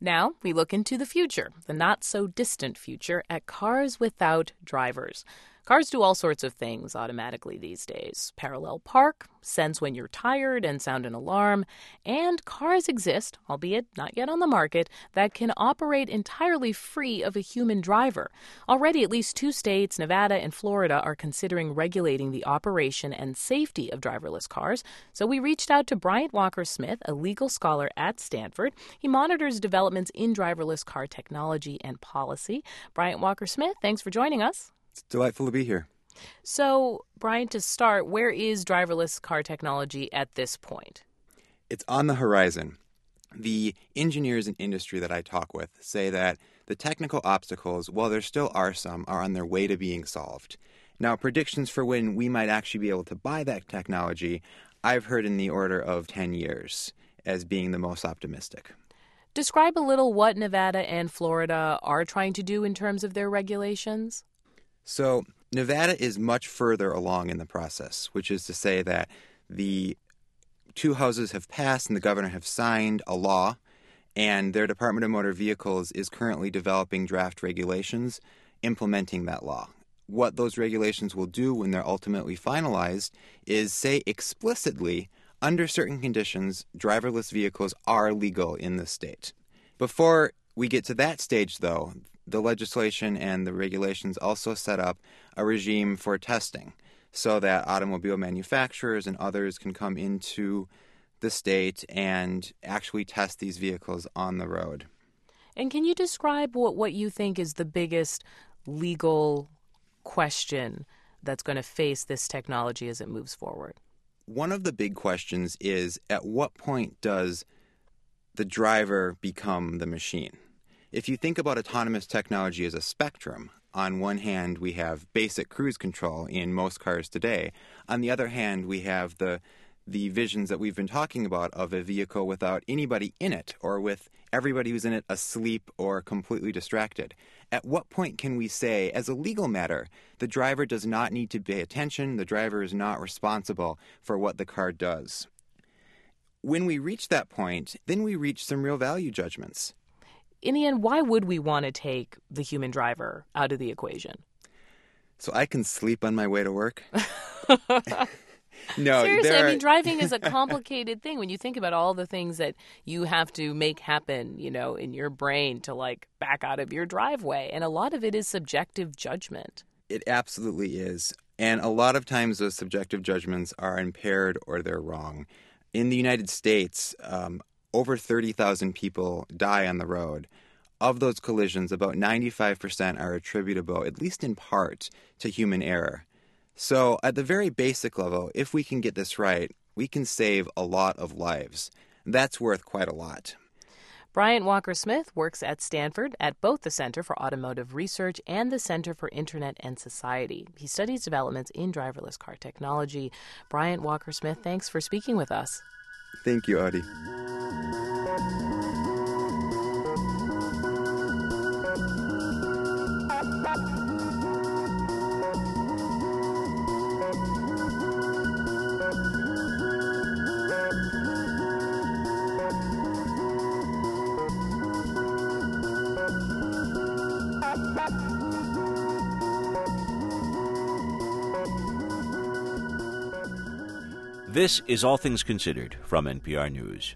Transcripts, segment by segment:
Now we look into the future, the not-so-distant future, at cars without drivers. Cars do all sorts of things automatically these days. Parallel park, sense when you're tired and sound an alarm, and cars exist, albeit not yet on the market, that can operate entirely free of a human driver. Already at least 2 states, Nevada and Florida, are considering regulating the operation and safety of driverless cars. So we reached out to Bryant Walker-Smith, a legal scholar at Stanford. He monitors developments in driverless car technology and policy. Bryant Walker-Smith, thanks for joining us. It's delightful to be here. So, Brian, to start, where is driverless car technology at this point? It's on the horizon. The engineers in industry that I talk with say that the technical obstacles, while there still are some, are on their way to being solved. Now, predictions for when we might actually be able to buy that technology, I've heard in the order of 10 years as being the most optimistic. Describe a little what Nevada and Florida are trying to do in terms of their regulations. So Nevada is much further along in the process, which is to say that the 2 houses have passed and the governor have signed a law, and their Department of Motor Vehicles is currently developing draft regulations implementing that law. What those regulations will do when they're ultimately finalized is say explicitly, under certain conditions, driverless vehicles are legal in the state. Before we get to that stage, though, the legislation and the regulations also set up a regime for testing so that automobile manufacturers and others can come into the state and actually test these vehicles on the road. And can you describe what you think is the biggest legal question that's going to face this technology as it moves forward? One of the big questions is, at what point does the driver become the machine? If you think about autonomous technology as a spectrum, on one hand we have basic cruise control in most cars today. On the other hand, we have the visions that we've been talking about of a vehicle without anybody in it, or with everybody who's in it asleep or completely distracted. At what point can we say, as a legal matter, the driver does not need to pay attention, the driver is not responsible for what the car does? When we reach that point, then we reach some real value judgments. In the end, why would we want to take the human driver out of the equation? So I can sleep on my way to work? No, seriously, I mean, driving is a complicated thing when you think about all the things that you have to make happen, in your brain to back out of your driveway. And a lot of it is subjective judgment. It absolutely is. And a lot of times those subjective judgments are impaired or they're wrong. In the United States, over 30,000 people die on the road. Of those collisions, about 95% are attributable, at least in part, to human error. So at the very basic level, if we can get this right, we can save a lot of lives. That's worth quite a lot. Bryant Walker-Smith works at Stanford at both the Center for Automotive Research and the Center for Internet and Society. He studies developments in driverless car technology. Bryant Walker-Smith, thanks for speaking with us. Thank you, Audie. This is All Things Considered from NPR News.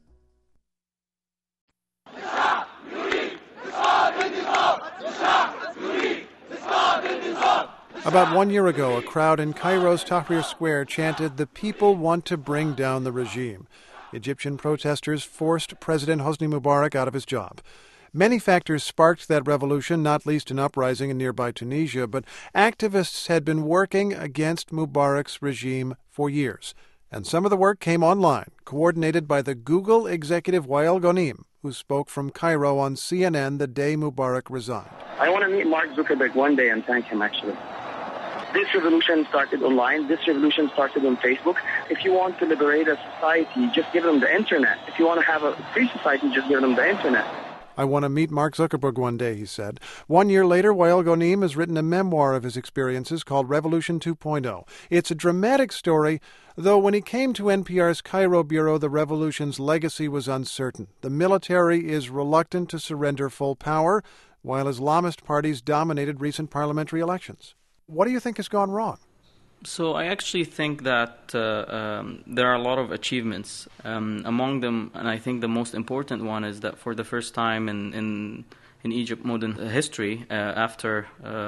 About 1 year ago, a crowd in Cairo's Tahrir Square chanted, "The people want to bring down the regime." Egyptian protesters forced President Hosni Mubarak out of his job. Many factors sparked that revolution, not least an uprising in nearby Tunisia, but activists had been working against Mubarak's regime for years. And some of the work came online, coordinated by the Google executive Wael Ghonim, who spoke from Cairo on CNN the day Mubarak resigned. I want to meet Mark Zuckerberg one day and thank him, actually. This revolution started online. This revolution started on Facebook. If you want to liberate a society, just give them the internet. If you want to have a free society, just give them the internet. I want to meet Mark Zuckerberg one day, he said. 1 year later, Wael Ghonim has written a memoir of his experiences called Revolution 2.0. It's a dramatic story, though when he came to NPR's Cairo bureau, the revolution's legacy was uncertain. The military is reluctant to surrender full power, while Islamist parties dominated recent parliamentary elections. What do you think has gone wrong? So I actually think that there are a lot of achievements. Among them, and I think the most important one is that for the first time in Egypt modern history, after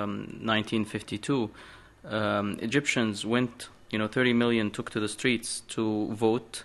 1952, Egyptians went, 30 million took to the streets to vote,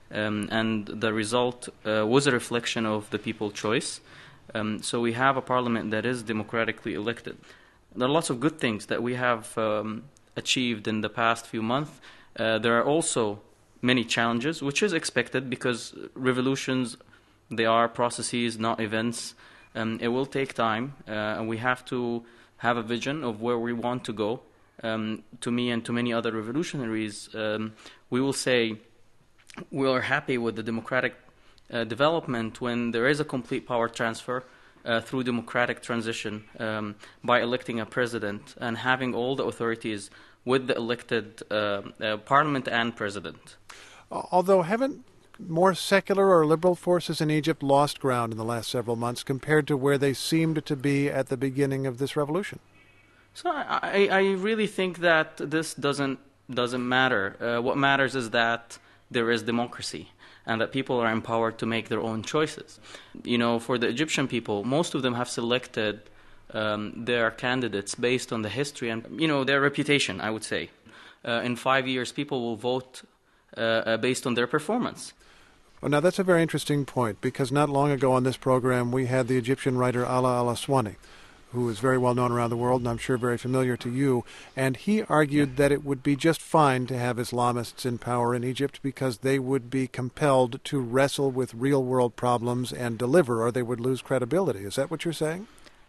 and the result was a reflection of the people's choice. So we have a parliament that is democratically elected. There are lots of good things that we have achieved in the past few months. There are also many challenges, which is expected because revolutions, they are processes, not events. It will take time, and we have to have a vision of where we want to go. To me and to many other revolutionaries, we will say we are happy with the democratic development when there is a complete power transfer through democratic transition by electing a president and having all the authorities with the elected parliament and president. Although haven't more secular or liberal forces in Egypt lost ground in the last several months compared to where they seemed to be at the beginning of this revolution? So I really think that this doesn't matter. What matters is that there is democracy and that people are empowered to make their own choices. For the Egyptian people, most of them have selected their candidates based on the history and, their reputation, I would say. In 5 years, people will vote based on their performance. Well, now, that's a very interesting point, because not long ago on this program, we had the Egyptian writer Ala al-Aswani, who is very well known around the world and I'm sure very familiar to you, and he argued that it would be just fine to have Islamists in power in Egypt because they would be compelled to wrestle with real-world problems and deliver, or they would lose credibility. Is that what you're saying?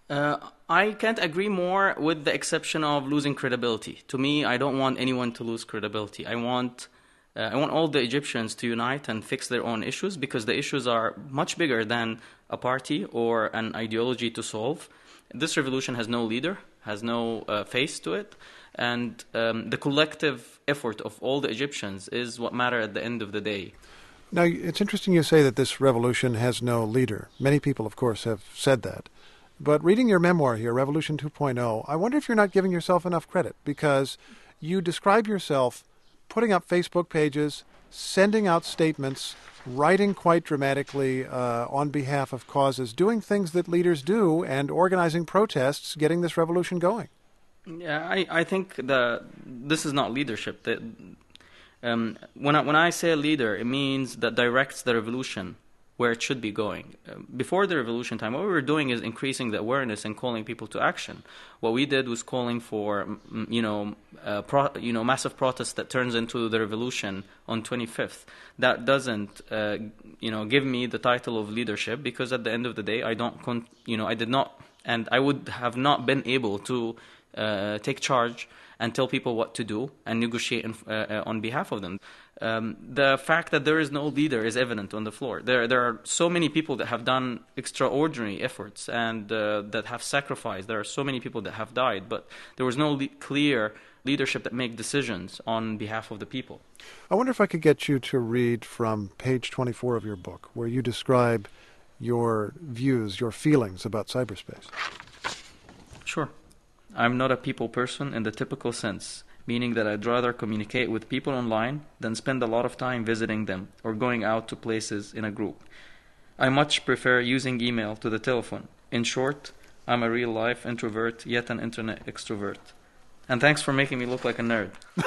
I can't agree more, with the exception of losing credibility. To me, I don't want anyone to lose credibility. I want all the Egyptians to unite and fix their own issues, because the issues are much bigger than a party or an ideology to solve. This revolution has no leader, has no face to it, and the collective effort of all the Egyptians is what matters at the end of the day. Now, it's interesting you say that this revolution has no leader. Many people, of course, have said that. But reading your memoir here, Revolution 2.0, I wonder if you're not giving yourself enough credit, because you describe yourself putting up Facebook pages, sending out statements, writing quite dramatically on behalf of causes, doing things that leaders do, and organizing protests, getting this revolution going. Yeah, I think this is not leadership. When I say a leader, it means that directs the revolution where it should be going. Before the revolution time, what we were doing is increasing the awareness and calling people to action. What we did was calling for, massive protests that turns into the revolution on 25th. That doesn't, give me the title of leadership, because at the end of the day, I did not, and I would have not been able to take charge and tell people what to do and negotiate on behalf of them. The fact that there is no leader is evident on the floor. There are so many people that have done extraordinary efforts and that have sacrificed. There are so many people that have died, but there was no clear leadership that make decisions on behalf of the people. I wonder if I could get you to read from page 24 of your book, where you describe your views, your feelings about cyberspace. Sure. I'm not a people person in the typical sense, meaning that I'd rather communicate with people online than spend a lot of time visiting them or going out to places in a group. I much prefer using email to the telephone. In short, I'm a real-life introvert, yet an internet extrovert. And thanks for making me look like a nerd.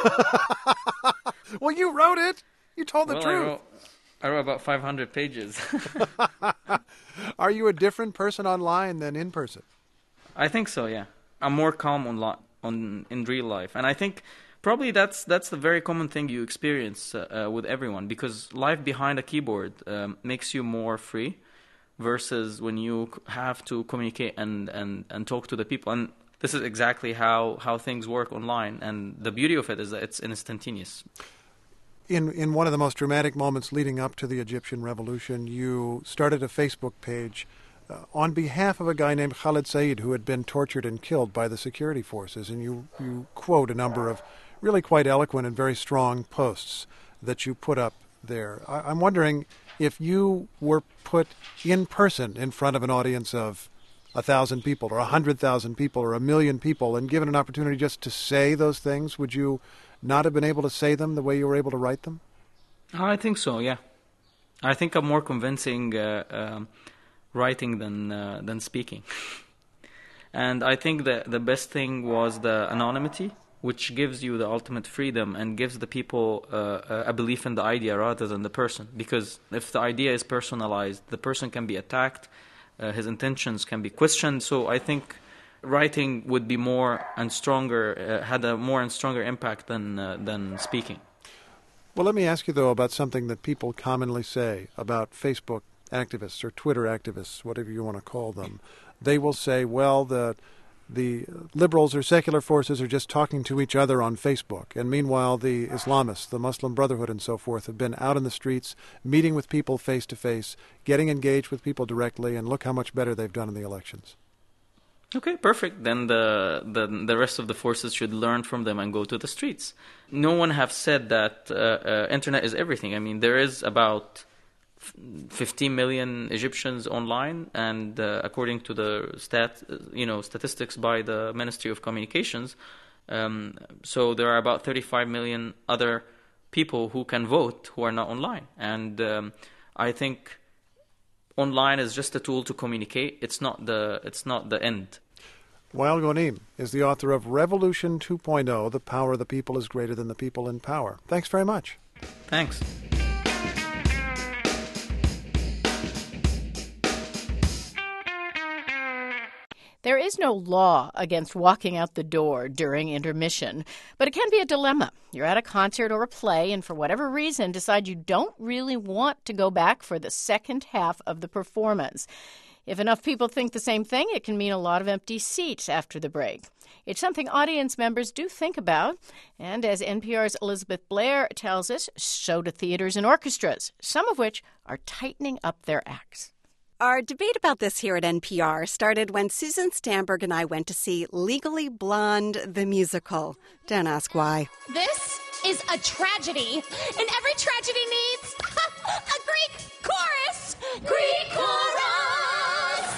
Well, you wrote it. You told the truth. I wrote about 500 pages. Are you a different person online than in person? I think so, yeah. I'm more calm in real life, and I think probably that's the very common thing you experience with everyone, because life behind a keyboard makes you more free, versus when you have to communicate and talk to the people. And this is exactly how things work online, and the beauty of it is that it's instantaneous. In one of the most dramatic moments leading up to the Egyptian revolution, you started a Facebook page on behalf of a guy named Khalid Saeed who had been tortured and killed by the security forces, and you quote a number of really quite eloquent and very strong posts that you put up there. I'm wondering if you were put in person in front of an audience of 1,000 people or 100,000 people or 1,000,000 people and given an opportunity just to say those things, would you not have been able to say them the way you were able to write them? I think so, yeah. I think I'm more convincing writing than speaking. And I think that the best thing was the anonymity, which gives you the ultimate freedom and gives the people a belief in the idea rather than the person. Because if the idea is personalized, the person can be attacked, his intentions can be questioned. So I think writing would be more and stronger, had a more and stronger impact than speaking. Well, let me ask you, though, about something that people commonly say about Facebook activists or Twitter activists, whatever you want to call them. They will say, well, the liberals or secular forces are just talking to each other on Facebook. And meanwhile, the Islamists, the Muslim Brotherhood and so forth, have been out in the streets, meeting with people face to face, getting engaged with people directly, and look how much better they've done in the elections. Okay, perfect. Then the rest of the forces should learn from them and go to the streets. No one have said that internet is everything. I mean, there is about 15 million Egyptians online, and according to the statistics by the Ministry of Communications, so there are about 35 million other people who can vote who are not online. And I think online is just a tool to communicate. It's not the end. Wael Ghonim is the author of Revolution 2.0, The Power of the People is Greater Than the People in Power. Thanks very much. Thanks. There is no law against walking out the door during intermission, but it can be a dilemma. You're at a concert or a play and for whatever reason decide you don't really want to go back for the second half of the performance. If enough people think the same thing, it can mean a lot of empty seats after the break. It's something audience members do think about, and as NPR's Elizabeth Blair tells us, so do theaters and orchestras, some of which are tightening up their acts. Our debate about this here at NPR started when Susan Stamberg and I went to see Legally Blonde, the musical. Don't ask why. This is a tragedy, and every tragedy needs a Greek chorus! Greek chorus!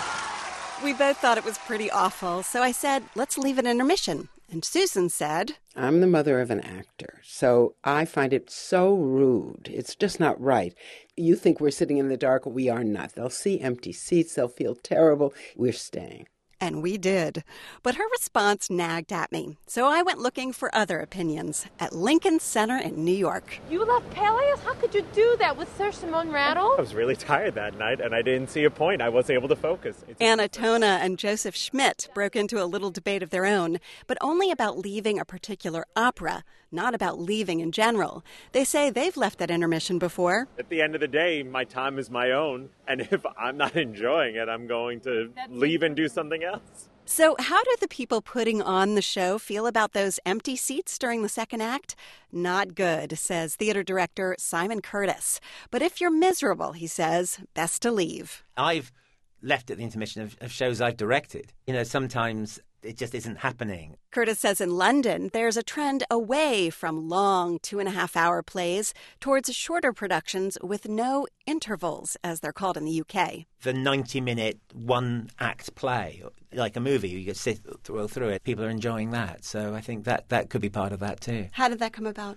We both thought it was pretty awful, so I said, let's leave an intermission. And Susan said, I'm the mother of an actor, so I find it so rude. It's just not right. You think we're sitting in the dark. We are not. They'll see empty seats. They'll feel terrible. We're staying. And we did. But her response nagged at me, so I went looking for other opinions at Lincoln Center in New York. You left Peleus? How could you do that with Sir Simon Rattle? I was really tired that night, and I didn't see a point. I wasn't able to focus. Anna Tona and Joseph Schmidt broke into a little debate of their own, but only about leaving a particular opera, not about leaving in general. They say they've left at intermission before. At the end of the day, my time is my own, and if I'm not enjoying it, I'm going to leave and do something else. So how do the people putting on the show feel about those empty seats during the second act? Not good, says theater director Simon Curtis. But if you're miserable, he says, best to leave. I've left at the intermission of shows I've directed. Sometimes it just isn't happening. Curtis says in London, there's a trend away from long 2.5-hour plays towards shorter productions with no intervals, as they're called in the UK. The 90-minute one-act play, like a movie, you can sit through it. People are enjoying that. So I think that could be part of that too. How did that come about?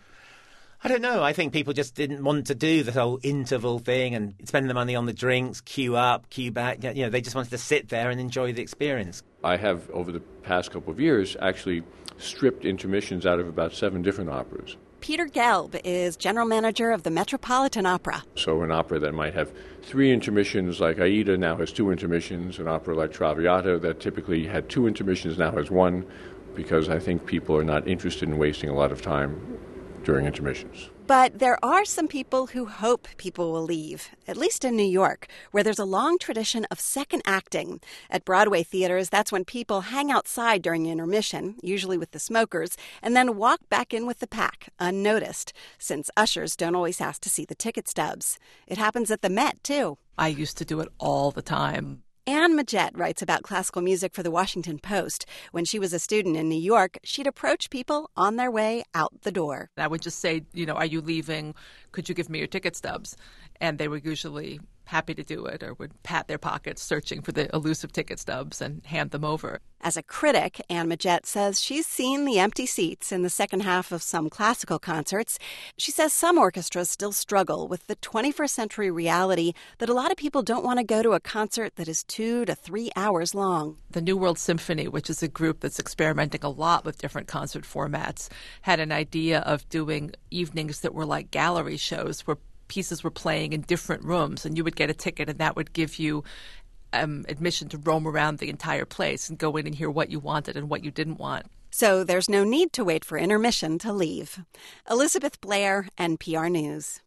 I don't know. I think people just didn't want to do the whole interval thing and spend the money on the drinks, queue up, queue back. They just wanted to sit there and enjoy the experience. I have, over the past couple of years, actually stripped intermissions out of about 7 different operas. Peter Gelb is general manager of the Metropolitan Opera. So an opera that might have 3 intermissions, like Aida, now has 2 intermissions. An opera like Traviata that typically had 2 intermissions now has 1, because I think people are not interested in wasting a lot of time during intermissions. But there are some people who hope people will leave, at least in New York, where there's a long tradition of second acting. At Broadway theaters, that's when people hang outside during intermission, usually with the smokers, and then walk back in with the pack, unnoticed, since ushers don't always ask to see the ticket stubs. It happens at the Met, too. I used to do it all the time. Anne Majette writes about classical music for the Washington Post. When she was a student in New York, she'd approach people on their way out the door. I would just say, are you leaving? Could you give me your ticket stubs? And they were usually happy to do it or would pat their pockets searching for the elusive ticket stubs and hand them over. As a critic, Anne Majette says she's seen the empty seats in the second half of some classical concerts. She says some orchestras still struggle with the 21st century reality that a lot of people don't want to go to a concert that is 2 to 3 hours long. The New World Symphony, which is a group that's experimenting a lot with different concert formats, had an idea of doing evenings that were like gallery shows where pieces were playing in different rooms, and you would get a ticket, and that would give you admission to roam around the entire place and go in and hear what you wanted and what you didn't want. So there's no need to wait for intermission to leave. Elizabeth Blair, NPR News.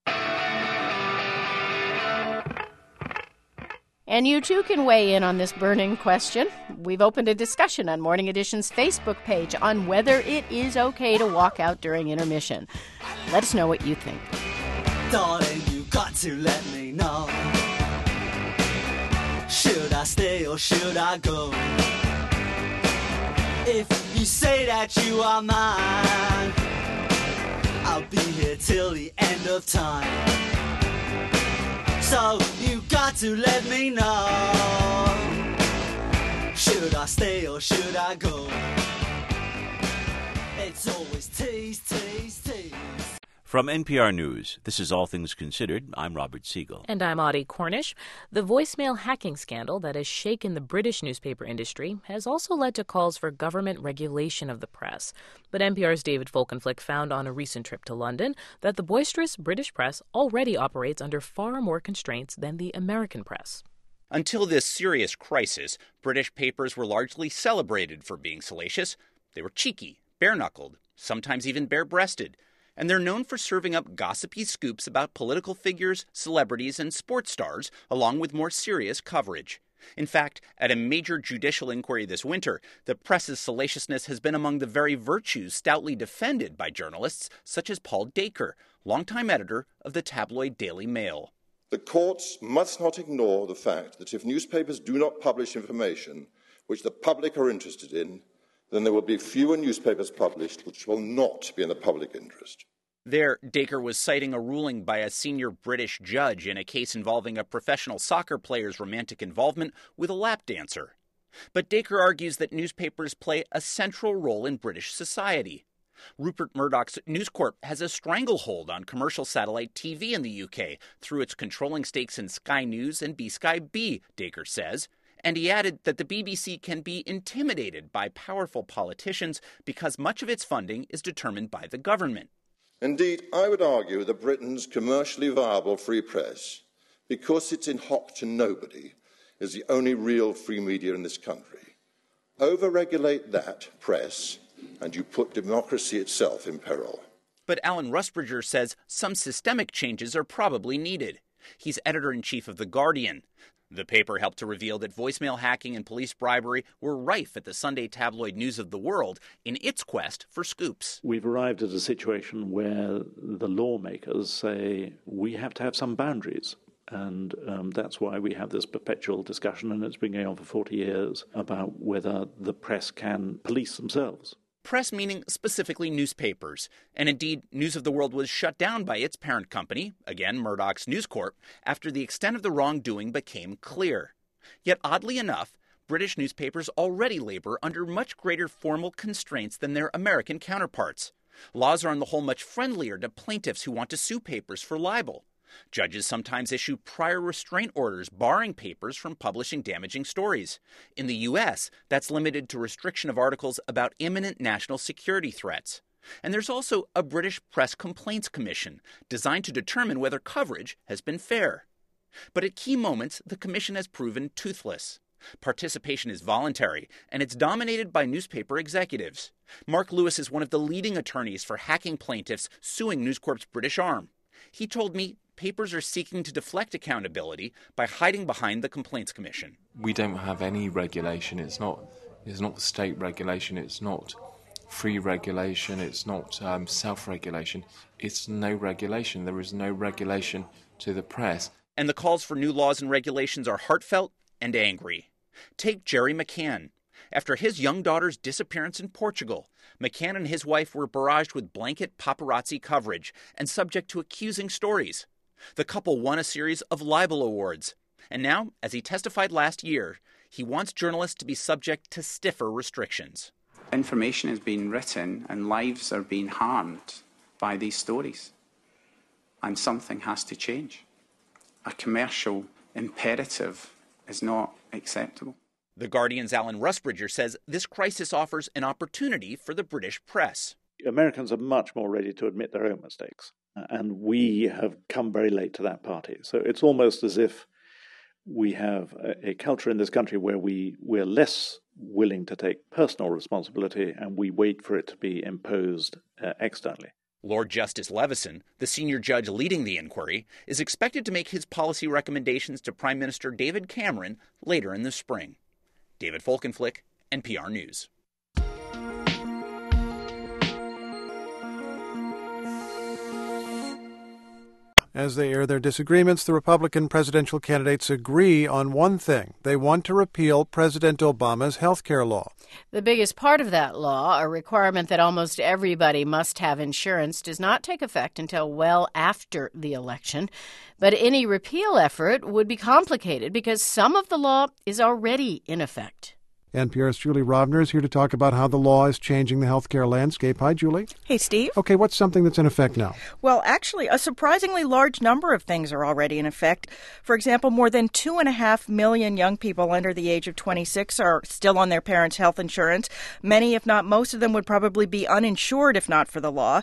And you too can weigh in on this burning question. We've opened a discussion on Morning Edition's Facebook page on whether it is okay to walk out during intermission. Let us know what you think. Darling, you got to let me know. Should I stay or should I go? If you say that you are mine, I'll be here till the end of time. So you got to let me know. Should I stay or should I go? It's always tease, tease, tease. From NPR News, this is All Things Considered. I'm Robert Siegel. And I'm Audie Cornish. The voicemail hacking scandal that has shaken the British newspaper industry has also led to calls for government regulation of the press. But NPR's David Folkenflik found on a recent trip to London that the boisterous British press already operates under far more constraints than the American press. Until this serious crisis, British papers were largely celebrated for being salacious. They were cheeky, bare-knuckled, sometimes even bare-breasted. And they're known for serving up gossipy scoops about political figures, celebrities, and sports stars, along with more serious coverage. In fact, at a major judicial inquiry this winter, the press's salaciousness has been among the very virtues stoutly defended by journalists such as Paul Dacre, longtime editor of the tabloid Daily Mail. The courts must not ignore the fact that if newspapers do not publish information which the public are interested in, then there will be fewer newspapers published which will not be in the public interest. There, Dacre was citing a ruling by a senior British judge in a case involving a professional soccer player's romantic involvement with a lap dancer. But Dacre argues that newspapers play a central role in British society. Rupert Murdoch's News Corp has a stranglehold on commercial satellite TV in the UK through its controlling stakes in Sky News and B-Sky B, Dacre says. And he added that the BBC can be intimidated by powerful politicians because much of its funding is determined by the government. Indeed, I would argue that Britain's commercially viable free press, because it's in hock to nobody, is the only real free media in this country. Overregulate that press, and you put democracy itself in peril. But Alan Rusbridger says some systemic changes are probably needed. He's editor-in-chief of The Guardian. The paper helped to reveal that voicemail hacking and police bribery were rife at the Sunday tabloid News of the World in its quest for scoops. We've arrived at a situation where the lawmakers say we have to have some boundaries. And that's why we have this perpetual discussion, and it's been going on for 40 years, about whether the press can police themselves. Press meaning specifically newspapers. And indeed, News of the World was shut down by its parent company, again Murdoch's News Corp, after the extent of the wrongdoing became clear. Yet oddly enough, British newspapers already labor under much greater formal constraints than their American counterparts. Laws are on the whole much friendlier to plaintiffs who want to sue papers for libel. Judges sometimes issue prior restraint orders barring papers from publishing damaging stories. In the U.S., that's limited to restriction of articles about imminent national security threats. And there's also a British Press Complaints Commission designed to determine whether coverage has been fair. But at key moments, the commission has proven toothless. Participation is voluntary, and it's dominated by newspaper executives. Mark Lewis is one of the leading attorneys for hacking plaintiffs suing News Corp's British arm. He told me papers are seeking to deflect accountability by hiding behind the Complaints Commission. We don't have any regulation. It's not state regulation. It's not free regulation. It's not self-regulation. It's no regulation. There is no regulation to the press. And the calls for new laws and regulations are heartfelt and angry. Take Jerry McCann. After his young daughter's disappearance in Portugal, McCann and his wife were barraged with blanket paparazzi coverage and subject to accusing stories. The couple won a series of libel awards. And now, as he testified last year, he wants journalists to be subject to stiffer restrictions. Information is being written and lives are being harmed by these stories. And something has to change. A commercial imperative is not acceptable. The Guardian's Alan Rusbridger says this crisis offers an opportunity for the British press. Americans are much more ready to admit their own mistakes, and we have come very late to that party. So it's almost as if we have a culture in this country where we're less willing to take personal responsibility and we wait for it to be imposed externally. Lord Justice Leveson, the senior judge leading the inquiry, is expected to make his policy recommendations to Prime Minister David Cameron later in the spring. David Folkenflik, NPR News. As they air their disagreements, the Republican presidential candidates agree on one thing. They want to repeal President Obama's health care law. The biggest part of that law, a requirement that almost everybody must have insurance, does not take effect until well after the election. But any repeal effort would be complicated because some of the law is already in effect. NPR's Julie Rovner is here to talk about how the law is changing the healthcare landscape. Hi, Julie. Hey, Steve. Okay, what's something that's in effect now? Well, actually, a surprisingly large number of things are already in effect. For example, more than 2.5 million young people under the age of 26 are still on their parents' health insurance. Many, if not most of them, would probably be uninsured if not for the law.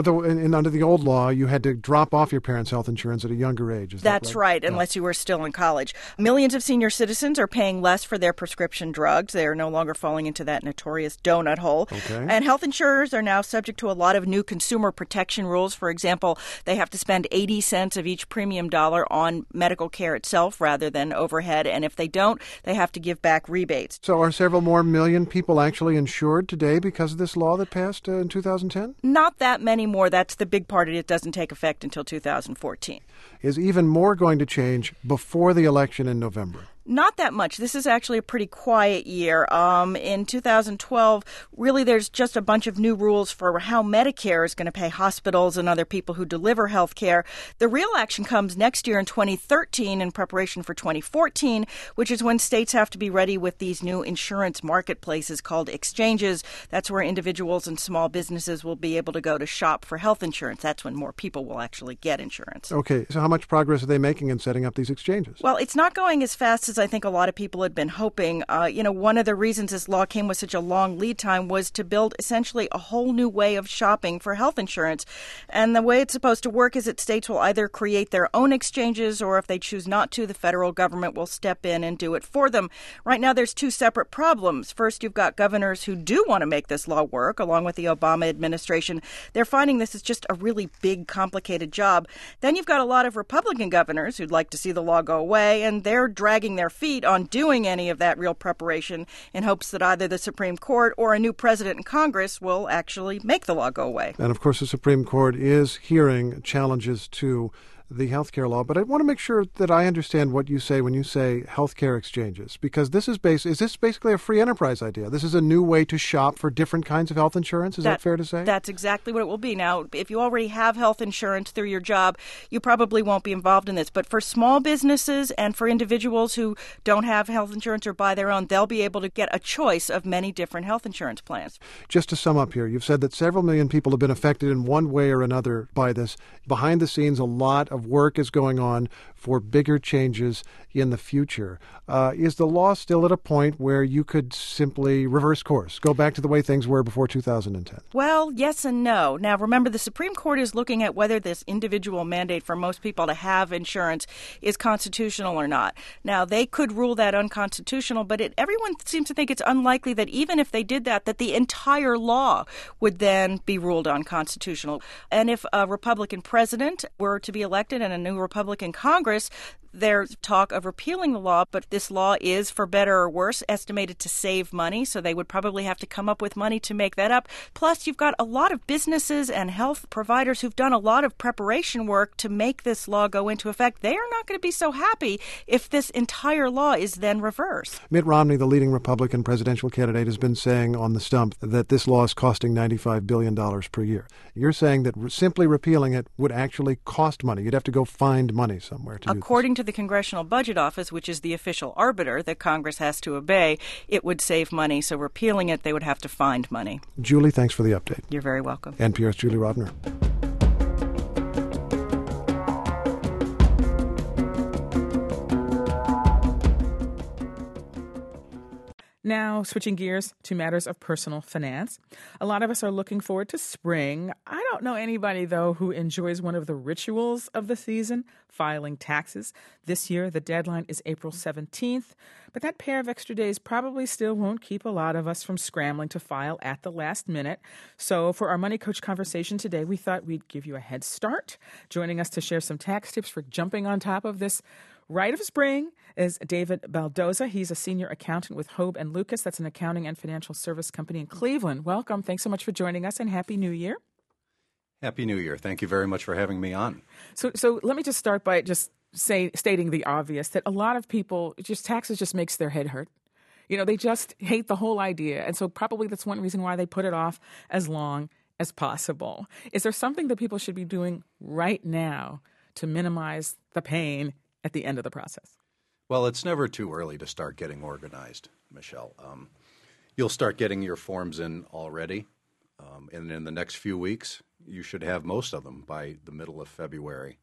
Under the old law, you had to drop off your parents' health insurance at a younger age. That's right, unless you were still in college. Millions of senior citizens are paying less for their prescription drugs. They are no longer falling into that notorious donut hole. Okay. And health insurers are now subject to a lot of new consumer protection rules. For example, they have to spend 80 cents of each premium dollar on medical care itself rather than overhead. And if they don't, they have to give back rebates. So are several more million people actually insured today because of this law that passed in 2010? Not that many more. That's the big part. It doesn't take effect until 2014. Is even more going to change before the election in November? Not that much. This is actually a pretty quiet year. In 2012, really there's just a bunch of new rules for how Medicare is going to pay hospitals and other people who deliver health care. The real action comes next year in 2013 in preparation for 2014, which is when states have to be ready with these new insurance marketplaces called exchanges. That's where individuals and small businesses will be able to go to shop for health insurance. That's when more people will actually get insurance. Okay, so how much progress are they making in setting up these exchanges? Well, it's not going as fast as I think a lot of people had been hoping. One of the reasons this law came with such a long lead time was to build essentially a whole new way of shopping for health insurance. And the way it's supposed to work is that states will either create their own exchanges, or if they choose not to, the federal government will step in and do it for them. Right now, there's two separate problems. First, you've got governors who do want to make this law work, along with the Obama administration. They're finding this is just a really big, complicated job. Then you've got a lot of Republican governors who'd like to see the law go away, and they're dragging their feet on doing any of that real preparation in hopes that either the Supreme Court or a new president in Congress will actually make the law go away. And, of course, the Supreme Court is hearing challenges to the healthcare law. But I want to make sure that I understand what you say when you say healthcare exchanges, because this is this basically a free enterprise idea? This is a new way to shop for different kinds of health insurance? Is that fair to say? That's exactly what it will be. Now, if you already have health insurance through your job, you probably won't be involved in this. But for small businesses and for individuals who don't have health insurance or buy their own, they'll be able to get a choice of many different health insurance plans. Just to sum up here, you've said that several million people have been affected in one way or another by this. Behind the scenes, a lot of work is going on for bigger changes in the future. Is the law still at a point where you could simply reverse course, go back to the way things were before 2010? Well, yes and no. Now, remember, the Supreme Court is looking at whether this individual mandate for most people to have insurance is constitutional or not. Now, they could rule that unconstitutional, but everyone seems to think it's unlikely that even if they did that the entire law would then be ruled unconstitutional. And if a Republican president were to be elected and a new Republican Congress, There's talk of repealing the law, but this law is, for better or worse, estimated to save money, so they would probably have to come up with money to make that up. Plus, you've got a lot of businesses and health providers who've done a lot of preparation work to make this law go into effect. They are not going to be so happy if this entire law is then reversed. Mitt Romney, the leading Republican presidential candidate, has been saying on the stump that this law is costing $95 billion per year. You're saying that simply repealing it would actually cost money. You'd have to go find money somewhere to do this. According to the Congressional Budget Office, which is the official arbiter that Congress has to obey, it would save money. So repealing it, they would have to find money. Julie, thanks for the update. You're very welcome. NPR's Julie Rovner. Now, switching gears to matters of personal finance. A lot of us are looking forward to spring. I don't know anybody, though, who enjoys one of the rituals of the season, filing taxes. This year, the deadline is April 17th, but that pair of extra days probably still won't keep a lot of us from scrambling to file at the last minute. So for our Money Coach conversation today, we thought we'd give you a head start. Joining us to share some tax tips for jumping on top of this rite of spring is David Baldoza. He's a senior accountant with Hobe & Lucas. That's an accounting and financial service company in Cleveland. Welcome. Thanks so much for joining us, and Happy New Year. Happy New Year. Thank you very much for having me on. So let me just start by stating the obvious, that a lot of people, taxes just makes their head hurt. They just hate the whole idea. And so probably that's one reason why they put it off as long as possible. Is there something that people should be doing right now to minimize the pain at the end of the process? Well, it's never too early to start getting organized, Michelle. You'll start getting your forms in already, and in the next few weeks, you should have most of them by the middle of February.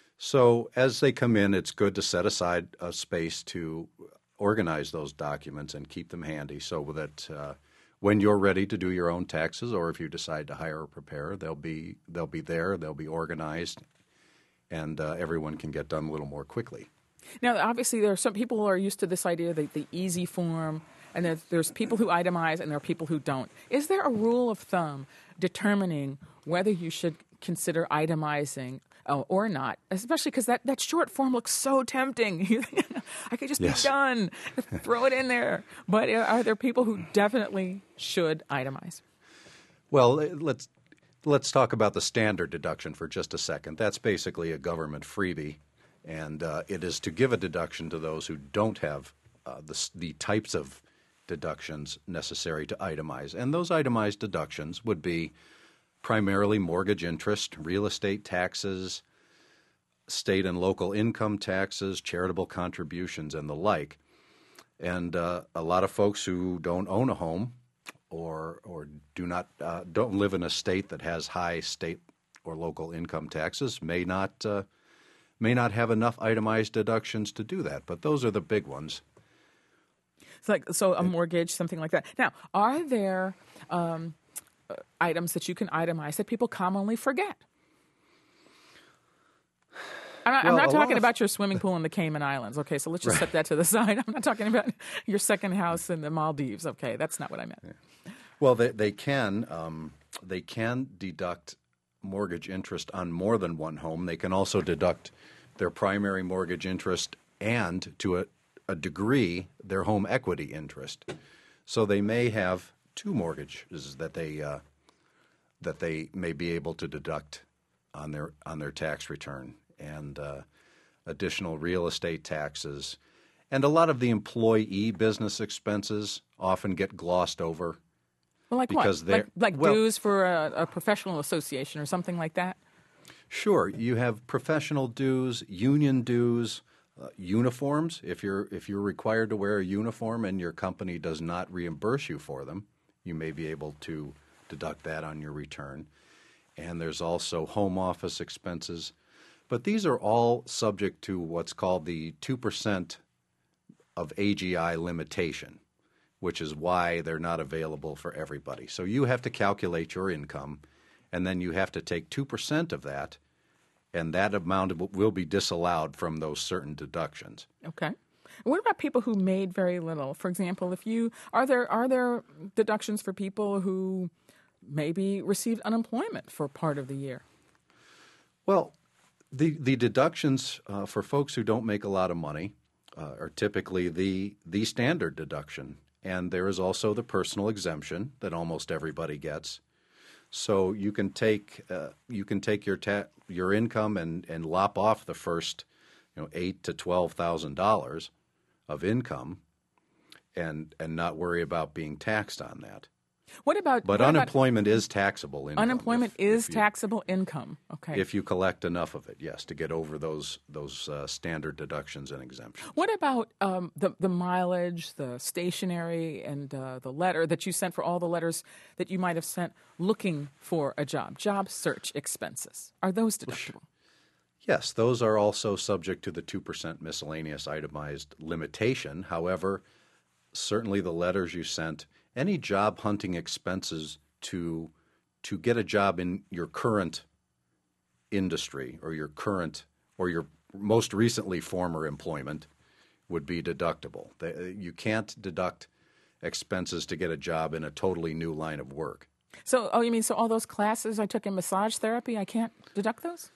So as they come in, it's good to set aside a space to organize those documents and keep them handy so that when you're ready to do your own taxes, or if you decide to hire a preparer, they'll be there, they'll be organized, and everyone can get done a little more quickly. Now, obviously, there are some people who are used to this idea, the easy form, and there's people who itemize and there are people who don't. Is there a rule of thumb determining whether you should consider itemizing or not, especially because that short form looks so tempting? I could just be done, throw it in there. But are there people who definitely should itemize? Well, let's talk about the standard deduction for just a second. That's basically a government freebie, and it is to give a deduction to those who don't have the types of deductions necessary to itemize. And those itemized deductions would be primarily mortgage interest, real estate taxes, state and local income taxes, charitable contributions, and the like. And a lot of folks who don't own a home or don't live in a state that has high state or local income taxes may not have enough itemized deductions to do that. But those are the big ones. So a mortgage, something like that. Now, are there items that you can itemize that people commonly forget? I'm not talking about your swimming pool in the Cayman Islands. Okay, so let's just set that to the side. I'm not talking about your second house in the Maldives. Okay, that's not what I meant. Yeah. Well, they can deduct mortgage interest on more than one home. They can also deduct their primary mortgage interest and, to a degree, their home equity interest. So they may have two mortgages that they may be able to deduct on their tax return, and additional real estate taxes. And a lot of the employee business expenses often get glossed over. Well, like what? Like dues for a professional association or something like that? Sure. You have professional dues, union dues, uniforms. If you're required to wear a uniform and your company does not reimburse you for them, you may be able to deduct that on your return. And there's also home office expenses. But these are all subject to what's called the 2% of AGI limitation, which is why they're not available for everybody. So you have to calculate your income, and then you have to take 2% of that, and that amount will be disallowed from those certain deductions. Okay. What about people who made very little? For example, are there deductions for people who maybe received unemployment for part of the year? Well, The deductions for folks who don't make a lot of money are typically the standard deduction, and there is also the personal exemption that almost everybody gets. So you can take your income and lop off the first $8,000 to $12,000 of income, and not worry about being taxed on that. But unemployment is taxable income. Unemployment is taxable income. Okay. If you collect enough of it, yes, to get over those standard deductions and exemptions. What about the mileage, the stationery, and the letter that you sent for all the letters that you might have sent looking for a job search expenses? Are those deductible? Yes, those are also subject to the 2% miscellaneous itemized limitation. However, certainly the letters you sent, any job hunting expenses to get a job in your current industry or your most recently former employment would be deductible. You can't deduct expenses to get a job in a totally new line of work. So all those classes I took in massage therapy, I can't deduct those?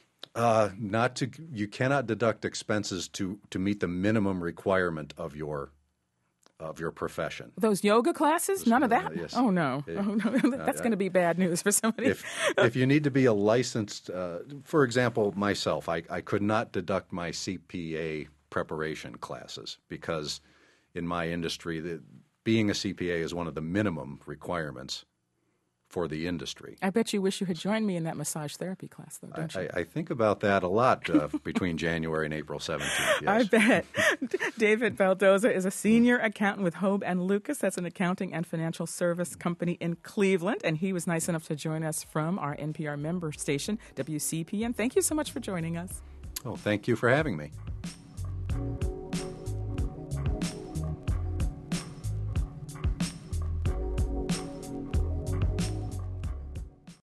You cannot deduct expenses to meet the minimum requirement of your profession. Those yoga classes? None of that? Yes. Oh, no. That's going to be bad news for somebody. If you need to be a licensed, for example, myself, I could not deduct my CPA preparation classes because in my industry, being a CPA is one of the minimum requirements for the industry. I bet you wish you had joined me in that massage therapy class, though, don't you? I think about that a lot between January and April 17th. Yes. I bet. David Baldoza is a senior accountant with Hobe & Lucas. That's an accounting and financial service company in Cleveland, and he was nice enough to join us from our NPR member station, WCPN. Thank you so much for joining us. Oh, thank you for having me.